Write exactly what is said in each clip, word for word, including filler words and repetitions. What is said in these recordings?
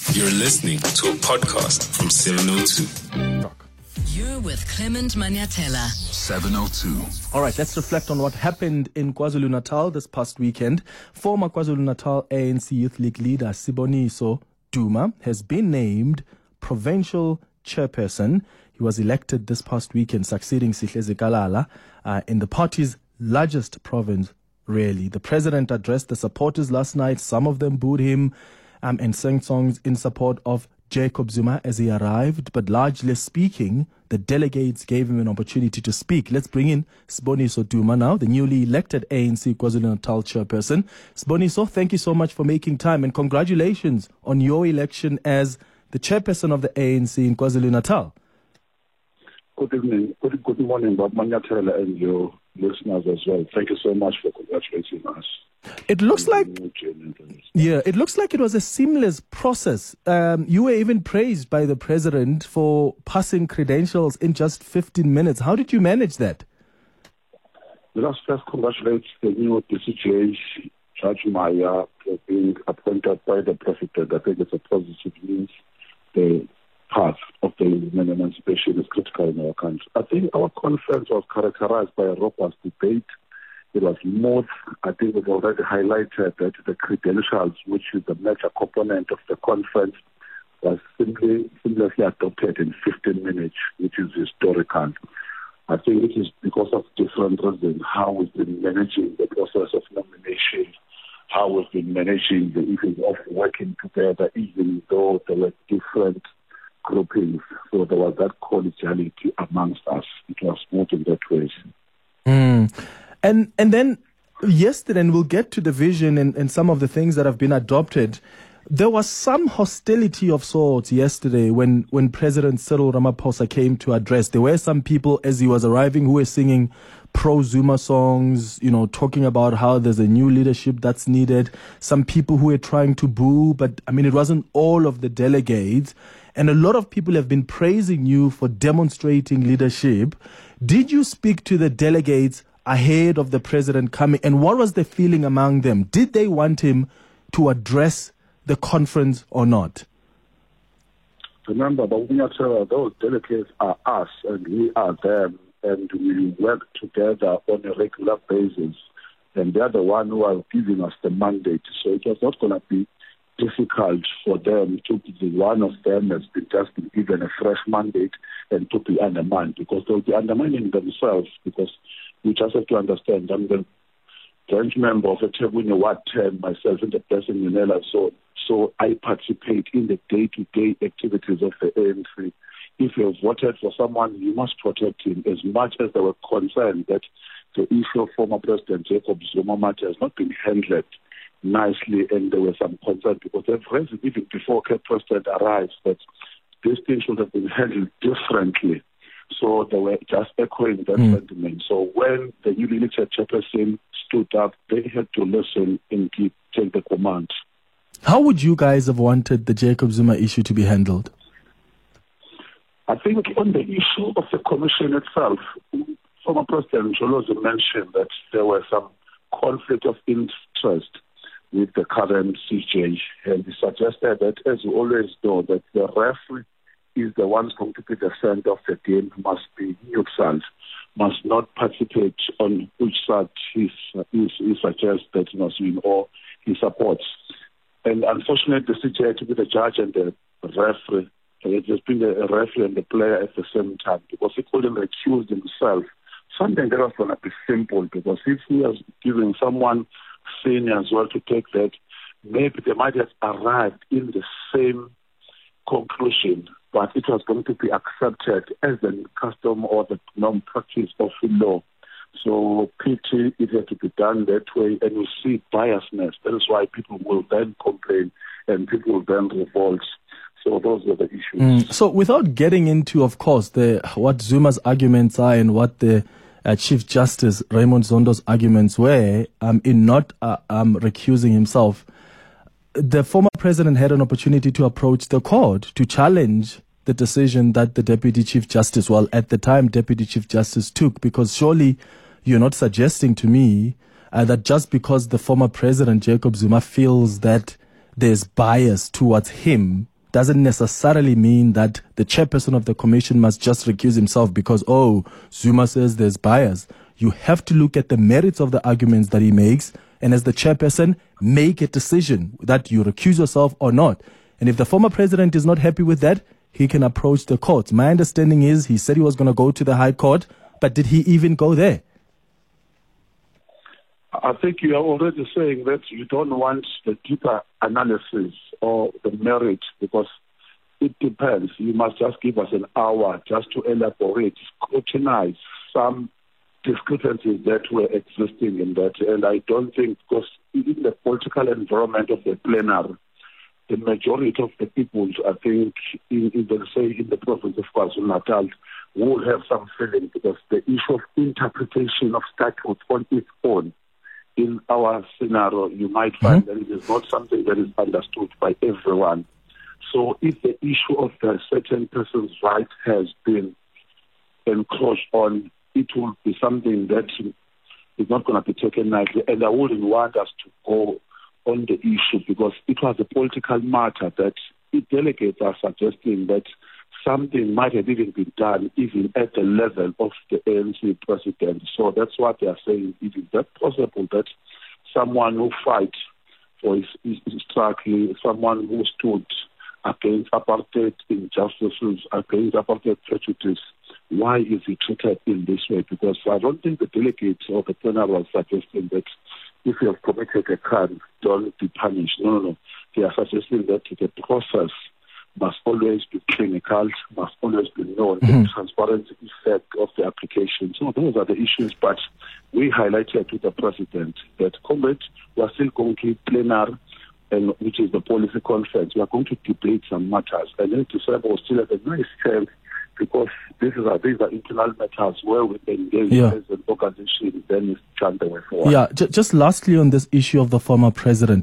You're listening to a podcast from seven oh two. You're with Clement Manyatela. seven oh two. All right, let's reflect on what happened in KwaZulu-Natal this past weekend. Former KwaZulu-Natal A N C Youth League leader Siboniso Duma has been named provincial chairperson. He was elected this past weekend, succeeding Sihle Zikalala uh, in the party's largest province, really. The president addressed the supporters last night. Some of them booed him um, and sang songs in support of Jacob Zuma as he arrived, but largely speaking, the delegates gave him an opportunity to speak. Let's bring in Siboniso Duma now, the newly elected A N C KwaZulu-Natal chairperson. Siboniso, thank you so much for making time, and congratulations on your election as the chairperson of the A N C in KwaZulu-Natal. Good evening. Good, good morning, Bob Manyatela, and your listeners as well. Thank you so much for congratulating us. It looks like, yeah, it looks like it was a seamless process. Um, you were even praised by the president for passing credentials in just fifteen minutes. How did you manage that? Let us first congratulate the new D C J, Judge Maya, for being appointed by the president. I think it's a positive news. The path of the emancipation is critical in our country. I think our conference was characterized by a robust debate. It was smooth. I think we've already highlighted that the credentials, which is the major component of the conference, was simply seamlessly adopted in fifteen minutes, which is historical. I think it is because of different reasons, how we've been managing the process of nomination, how we've been managing the issue of working together, even though there were different groupings. So there was that collegiality amongst us. It was smooth in that way. Mm. And and then yesterday, and we'll get to the vision and, and some of the things that have been adopted, there was some hostility of sorts yesterday when, when President Cyril Ramaphosa came to address. There were some people as he was arriving who were singing pro-Zuma songs, you know, talking about how there's a new leadership that's needed. Some people who were trying to boo, but I mean, it wasn't all of the delegates. And a lot of people have been praising you for demonstrating leadership. Did you speak to the delegates ahead of the president coming? And what was the feeling among them? Did they want him to address the conference or not? Remember, those delegates are us and we are them, and we work together on a regular basis. And they're the one who are giving us the mandate. So it was not going to be difficult for them to be one of them has been just been given a fresh mandate and to be undermined, because they'll be undermining themselves, because we just have to understand I'm the branch member of a Tebuni Ward ten, myself and the person Minela, so so I participate in the day-to-day activities of the A N C. If you have voted for someone, you must protect him, as much as they were concerned that the issue of former President Jacob Zuma matter has not been handled nicely, and there were some concerns because they've raised it even before the president arrives that this thing should have been handled differently. So they were just echoing that mm. sentiment. So when the newly elected chairperson stood up, they had to listen and keep, take the command. How would you guys have wanted the Jacob Zuma issue to be handled? I think on the issue of the commission itself, former President Jolozo mentioned that there were some conflict of interest with the current C J, and he suggested that, as you always know, that the referee is the one going to be the center of the game, must be neutral, must not participate on which side he, he, he suggests that he must win or he supports. And unfortunately, the C J had to be the judge and the referee. It has been a referee and the player at the same time, because he couldn't recuse himself. Something that was going to be simple, because if he was giving someone senior as well to take that, maybe they might have arrived in the same conclusion, but it was going to be accepted as the custom or the norm practice of the law. So pity it had to be done that way, and you see biasness. That is why people will then complain and people will then revolt. So those are the issues. Mm. So without getting into, of course, the what Zuma's arguments are and what the uh, Chief Justice Raymond Zondo's arguments were um, in not uh, um, recusing himself, the former president had an opportunity to approach the court to challenge the decision that the Deputy Chief Justice, well, at the time, Deputy Chief Justice took, because surely you're not suggesting to me uh, that just because the former president, Jacob Zuma, feels that there's bias towards him, doesn't necessarily mean that the chairperson of the commission must just recuse himself because, oh, Zuma says there's bias. You have to look at the merits of the arguments that he makes, and as the chairperson, make a decision that you recuse yourself or not. And if the former president is not happy with that, he can approach the courts. My understanding is he said he was going to go to the High Court, but did he even go there? I think you are already saying that you don't want the deeper analysis or the merit because it depends. You must just give us an hour just to elaborate, scrutinize some discrepancies that were existing in that. And I don't think, because in the political environment of the plenary, the majority of the people, I think, in, in the, say, in the province of KwaZulu-Natal, will have some feeling because the issue of interpretation of statutes on its own, in our scenario, you might find mm-hmm. that it is not something that is understood by everyone. So if the issue of a certain person's right has been encroached on, it will be something that is not going to be taken lightly. And I wouldn't want us to go on the issue because it was a political matter that the delegates are suggesting that something might have even been done even at the level of the A N C president. So that's what they are saying. It is that possible that someone who fight for his, his, his struggle, someone who stood against apartheid injustices, against apartheid prejudice, why is he treated in this way? Because I don't think the delegates or the plenary are suggesting that if you have committed a crime, don't be punished. No, no, no. They are suggesting that the process must always be clinical, must always be known, mm-hmm. the transparent effect of the application. So those are the issues, but we highlighted to the president that, comrade, we are still going to plenary, and which is the policy conference. We are going to debate some matters. And then to say we still have a nice chance because this is a, these are internal matters where we engage yeah. as an organization, then it's turned the way forward. Yeah, j- just lastly on this issue of the former president,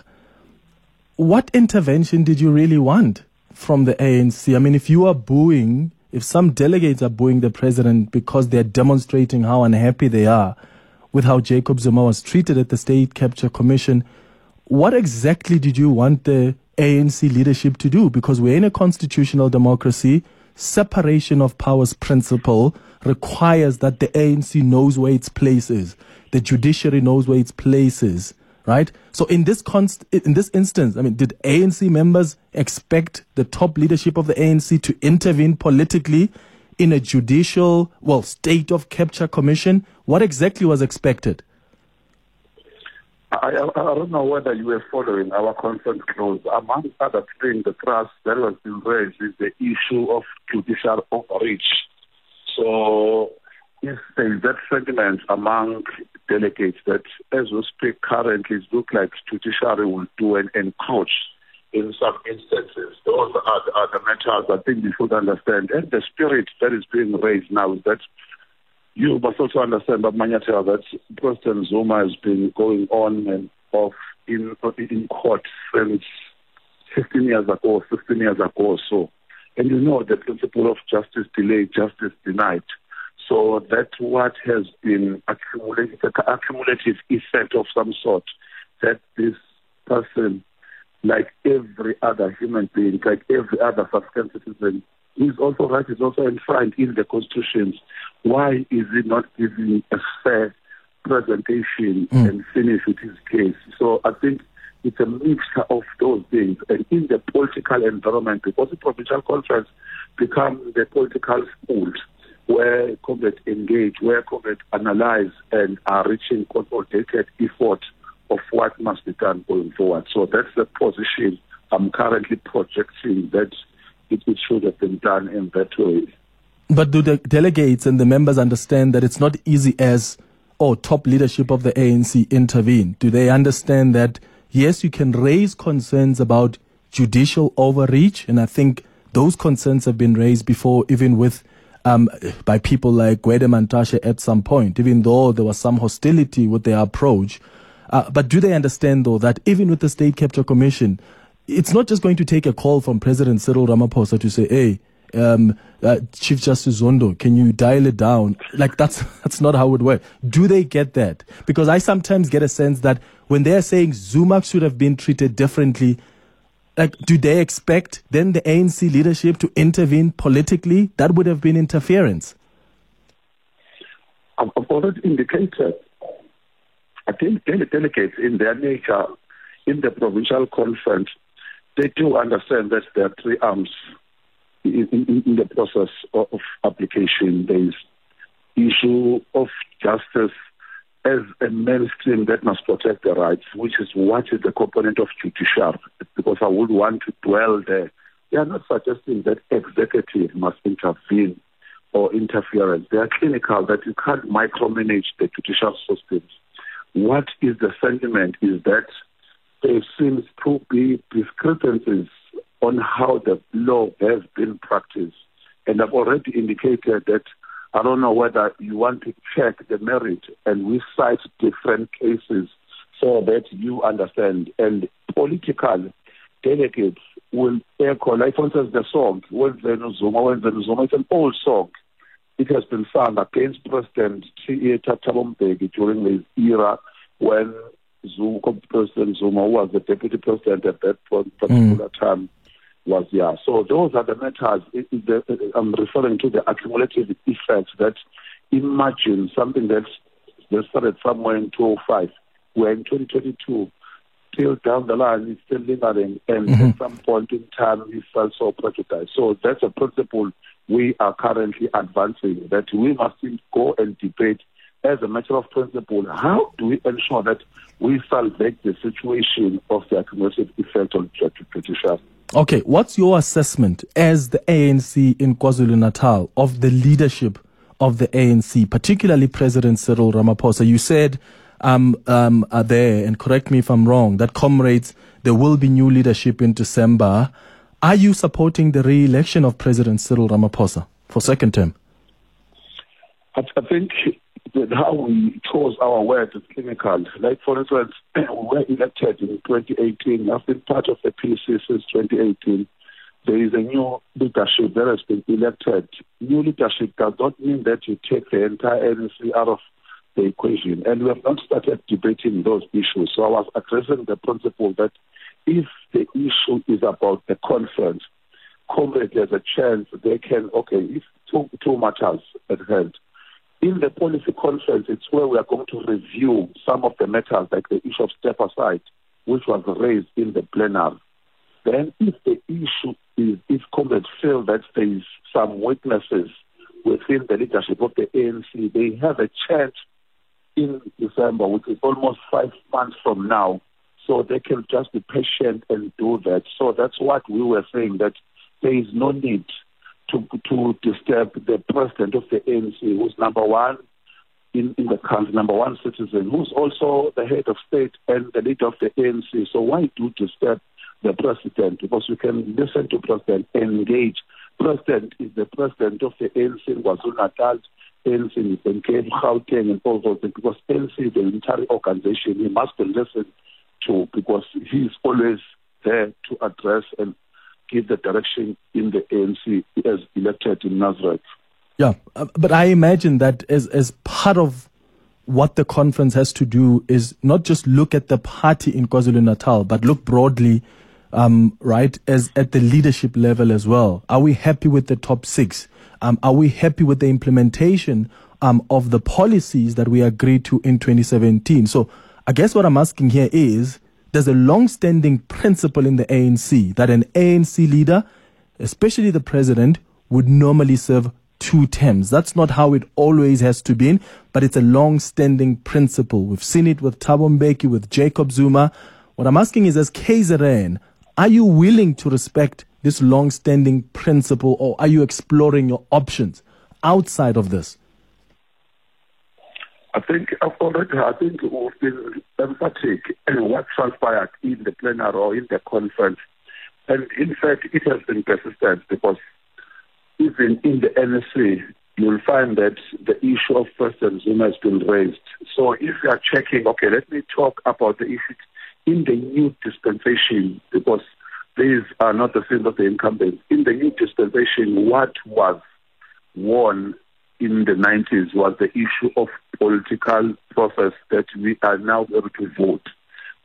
what intervention did you really want from the A N C? I mean, if you are booing, if some delegates are booing the president because they're demonstrating how unhappy they are with how Jacob Zuma was treated at the State Capture Commission, what exactly did you want the A N C leadership to do? Because we're in a constitutional democracy. Separation of powers principle requires that the A N C knows where its place is. The judiciary knows where its place is. Right? So in this const- in this instance, I mean, did A N C members expect the top leadership of the A N C to intervene politically in a judicial, well, state of capture commission? What exactly was expected? I, I, I don't know whether you were following our conference close. Among other things, the thrust that was been raised is the issue of judicial overreach. So if there is that sentiment among delegates that as we speak currently, it looks like judiciary will do an encroach in some instances. Those are the, are the matters I think we should understand. And the spirit that is being raised now is that you must also understand, but Manyathela, that President Zuma has been going on and off in in court since fifteen years ago, fifteen years ago or so. And you know the principle of justice delayed, justice denied. So that's what has been accumulated, an accumulative effect of some sort, that this person, like every other human being, like every other African citizen, is also right, is also enshrined in the constitutions. Why is he not giving a fair presentation mm. and finish with his case? So I think it's a mixture of those things. And in the political environment, because the provincial conference become the political schools, where comrades engage, where comrades analyze and are reaching consolidated effort of what must be done going forward. So that's the position I'm currently projecting, that it, it should have been done in that way. But do the delegates and the members understand that it's not easy as, oh, top leadership of the A N C intervene? Do they understand that, yes, you can raise concerns about judicial overreach, and I think those concerns have been raised before, even with Um, by people like Gwede Mantashe at some point, even though there was some hostility with their approach. Uh, but do they understand, though, that even with the State Capture Commission, it's not just going to take a call from President Cyril Ramaphosa to say, hey, um, uh, Chief Justice Zondo, can you dial it down? Like, that's that's not how it works. Do they get that? Because I sometimes get a sense that when they're saying Zuma should have been treated differently, like, do they expect then the A N C leadership to intervene politically? That would have been interference. I've already indicated, I think delegates in their nature, in the provincial conference, they do understand that there are three arms in, in, in the process of, of application. There is issue of justice as a mainstream that must protect the rights, which is what is the component of judiciary, because I would want to dwell there. They are not suggesting that executive must intervene or interference. They are clinical, that you can't micromanage the judicial systems. What is the sentiment is that there seems to be discrepancies on how the law has been practiced. And I've already indicated that I don't know whether you want to check the merit, and we cite different cases so that you understand. And political delegates will echo, like for instance, the song, When Zuma, When Zuma, it's an old song. It has been sung against President Thabo Mbeki during his era when Zuma, President Zuma, who was the deputy president at that particular mm. time, was yeah. So those are the matters. It, it, the, I'm referring to the accumulative effects that imagine something that's that started somewhere in two thousand five, we're in twenty twenty-two, till down the line it's still lingering, and mm-hmm. at some point in time we felt so prejudiced. So that's a principle we are currently advancing, that we must go and debate as a matter of principle. How do we ensure that we salvage the situation of the accumulative effect on judiciary? Okay, what's your assessment as the A N C in KwaZulu-Natal of the leadership of the A N C, particularly President Cyril Ramaphosa? You said um, um, are there, and correct me if I'm wrong, that comrades, there will be new leadership in December. Are you supporting the re-election of President Cyril Ramaphosa for second term? I, I think that how we chose our words is clinical. Like, for instance, we were elected in twenty eighteen. I've been part of the P C since twenty eighteen. There is a new leadership that has been elected. New leadership does not mean that you take the entire N C out of the equation. And we have not started debating those issues. So I was addressing the principle that if the issue is about the conference, comrades, there's a chance they can, okay, if two, two matters at hand. In the policy conference, it's where we are going to review some of the matters, like the issue of step aside, which was raised in the plenary. Then if the issue is, if comrades feel that there is some weaknesses within the leadership of the A N C, they have a chance in December, which is almost five months from now, so they can just be patient and do that. So that's what we were saying, that there is no need to to disturb the president of the A N C, who's number one in, in the country, number one citizen, who's also the head of state and the leader of the A N C. So why do disturb the president? Because we can listen to president, engage. President is the president of the A N C in KwaZulu-Natal, A N C in Cape, Gauteng, and all those things, because A N C is the entire organization. He must be listened to, because he's always there to address and give the direction in the A N C as elected in Nazareth. Yeah, uh, but I imagine that as as part of what the conference has to do is not just look at the party in KwaZulu-Natal, but look broadly, um, right, as at the leadership level as well. Are we happy with the top six? Um, are we happy with the implementation um, of the policies that we agreed to in twenty seventeen? So I guess what I'm asking here is, there's a long-standing principle in the A N C that an A N C leader, especially the president, would normally serve two terms. That's not how it always has to be, but it's a long-standing principle. We've seen it with Thabo Mbeki, with Jacob Zuma. What I'm asking is, as K Z N, are you willing to respect this long-standing principle, or are you exploring your options outside of this? I think already, I think we've been emphatic in what transpired in the plenary or in the conference. And in fact, it has been persistent, because even in the N S C, you'll find that the issue of President Zuma has been raised. So if you are checking, okay, let me talk about the issue in the new dispensation, because these are not the sins of the incumbents. In the new dispensation, what was won in the nineties was the issue of political process that we are now able to vote.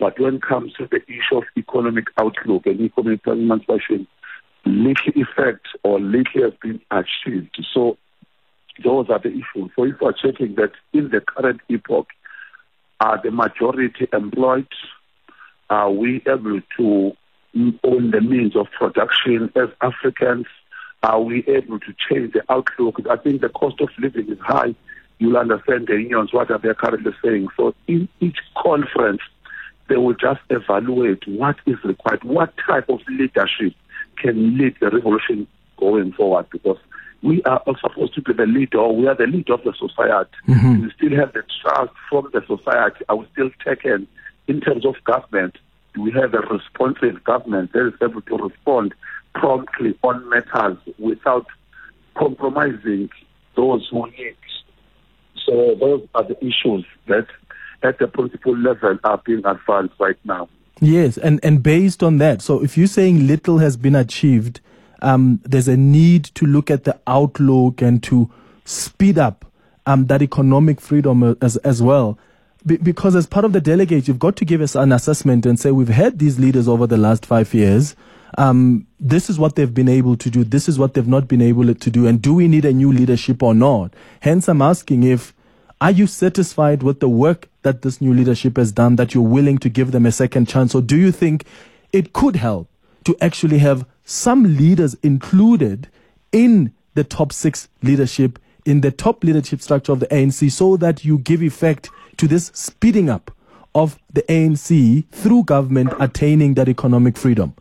But when it comes to the issue of economic outlook and economic emancipation, little effect or little has been achieved. So those are the issues. So if we're checking that in the current epoch, are the majority employed? Are we able to own the means of production as Africans? Are we able to change the outlook? I think the cost of living is high. You'll understand the unions, what are they currently saying. So in each conference, they will just evaluate what is required, what type of leadership can lead the revolution going forward, because we are also supposed to be the leader, we are the leader of the society. Mm-hmm. We still have the trust from the society. Are we still taken in terms of government? Do we have a responsive government that is able to respond promptly on matters without compromising those who need? So those are the issues that at the principal level are being advanced right now. Yes, and, and based on that, so if you're saying little has been achieved, um, there's a need to look at the outlook and to speed up um, that economic freedom as, as well. Be- because as part of the delegate, you've got to give us an assessment and say, we've had these leaders over the last five years. Um, this is what they've been able to do. This is what they've not been able to do. And do we need a new leadership or not? Hence, I'm asking if, are you satisfied with the work that this new leadership has done, that you're willing to give them a second chance? Or do you think it could help to actually have some leaders included in the top six leadership, in the top leadership structure of the A N C, so that you give effect to this speeding up of the A N C through government attaining that economic freedom?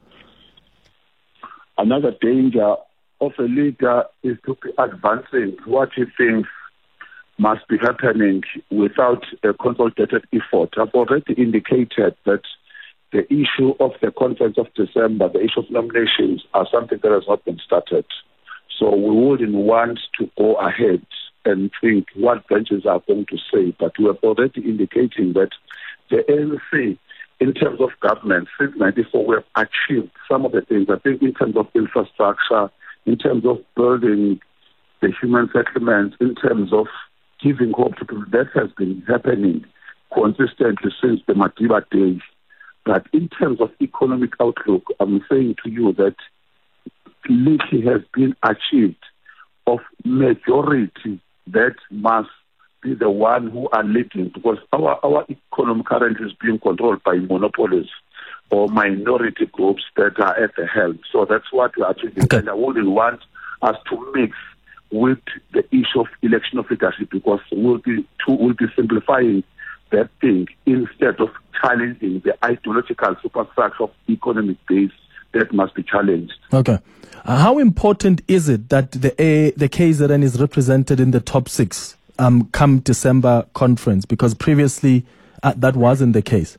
Another danger of a leader is to be advancing what he thinks must be happening without a consolidated effort. I've already indicated that the issue of the conference of December, the issue of nominations, are something that has not been started. So we wouldn't want to go ahead and think what benches are going to say, but we have already indicating that the A N C, in terms of government, since ninety-four, we have achieved some of the things. I think in terms of infrastructure, in terms of building the human settlements, in terms of giving hope to people, that has been happening consistently since the Madiba days. But in terms of economic outlook, I'm saying to you that little has been achieved of majority that must be the one who are leading, because our, our economy currently is being controlled by monopolies or minority groups that are at the helm. So that's what we are achieving. Okay. And I wouldn't want us to mix with the issue of election of leadership, because we'll be too, we'll be simplifying that thing instead of challenging the ideological superstructure of economic base that must be challenged. Okay. Uh, how important is it that the A, the K Z N is represented in the top six um, come December conference? Because previously uh, that wasn't the case.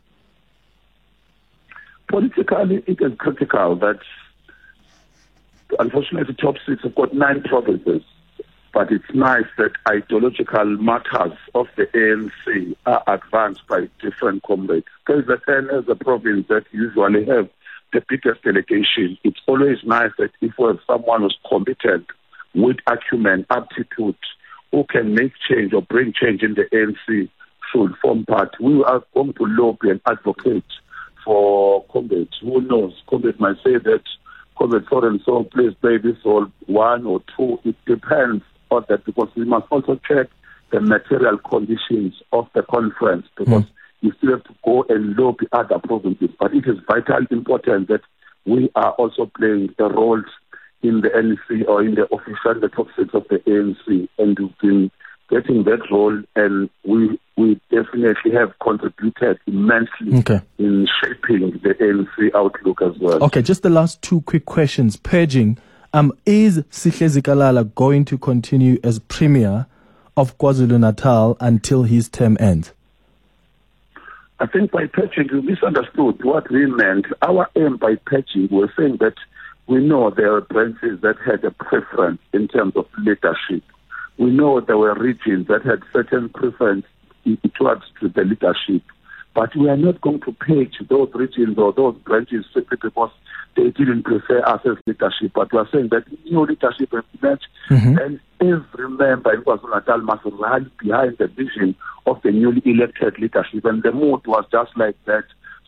Politically, it is critical that, unfortunately, the top six have got nine provinces. But it's nice that ideological matters of the A N C are advanced by different comrades. K Z N is a province that usually have the biggest delegation. It's always nice that if we have someone who's competent, with acumen, aptitude, who can make change or bring change in the A N C, should form part. We are going to lobby and advocate for comrades. Who knows? Comrades might say that comrade so and so, please play this role, one or two. It depends on that, because we must also check the material conditions of the conference, because mm. you still have to go and lobby other provinces. But it is vitally important that we are also playing a role in the N C or in the official, the top six of the A N C, and we've been getting that role, and we we definitely have contributed immensely okay. in shaping the A N C outlook as well. Okay, just the last two quick questions. Purging, um, is Sihle Zikalala going to continue as Premier of KwaZulu-Natal until his term ends? I think by purging, you misunderstood what we meant. Our aim by purging was saying that we know there are branches that had a preference in terms of leadership. We know there were regions that had certain preference towards the leadership. But we are not going to page those regions or those branches simply because they didn't prefer us as leadership. But we are saying that new leadership has emerged, mm-hmm. and every member in KwaZulu-Natal must rally behind the vision of the newly elected leadership. And the mood was just like that.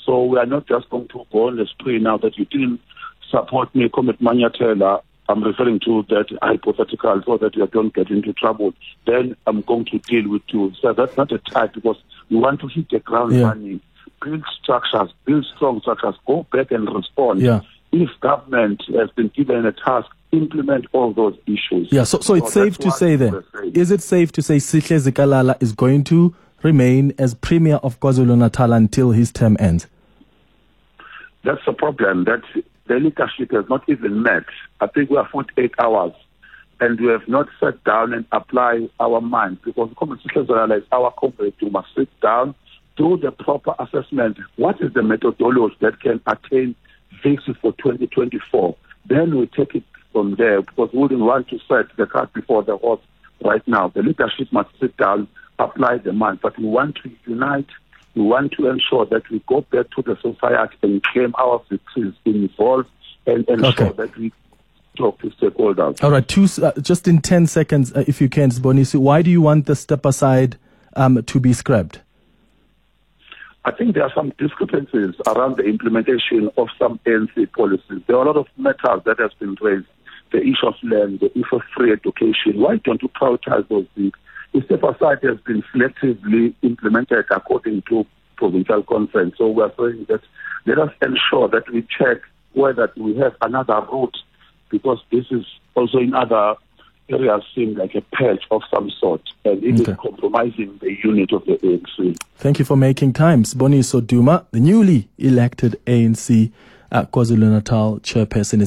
So we are not just going to go on the spree now that you didn't support me, Comrade Manyatela. I'm referring to that hypothetical so that you don't get into trouble. Then I'm going to deal with you. So that's not a type, because we want to hit the ground yeah. running, build structures, build strong structures, go back and respond. Yeah. If government has been given a task, implement all those issues. Yeah, so, so it's so safe to say then, is it safe to say Sihle Zikalala is going to remain as Premier of KwaZulu-Natal until his term ends? That's the problem, that the leadership has not even met. I think we are forty-eight hours and we have not sat down and apply our minds, because Comrade Sihle Zikalala is our comrade. We must sit down, do the proper assessment. What is the methodology that can attain victory for twenty twenty-four? Then we take it from there, because we wouldn't want to set the cart before the horse right now. The leadership must sit down, apply the mind, but we want to unite. We want to ensure that we go back to the society and claim our victories, involve and ensure okay. that we talk to stakeholders. All right, two, uh, just in ten seconds, uh, if you can, Sibonisi, why do you want the step aside um, to be scrapped? I think there are some discrepancies around the implementation of some A N C policies. There are a lot of matters that have been raised. The issue of land, the issue of free education. Why don't you prioritize those things? The step aside has been selectively implemented according to provincial conference. So we are saying that let us ensure that we check whether we have another route, because this is also in other areas seem like a patch of some sort, and it okay. is compromising the unit of the A N C. Thank you for making time. Siboniso Duma, the newly elected A N C uh, KwaZulu-Natal chairperson.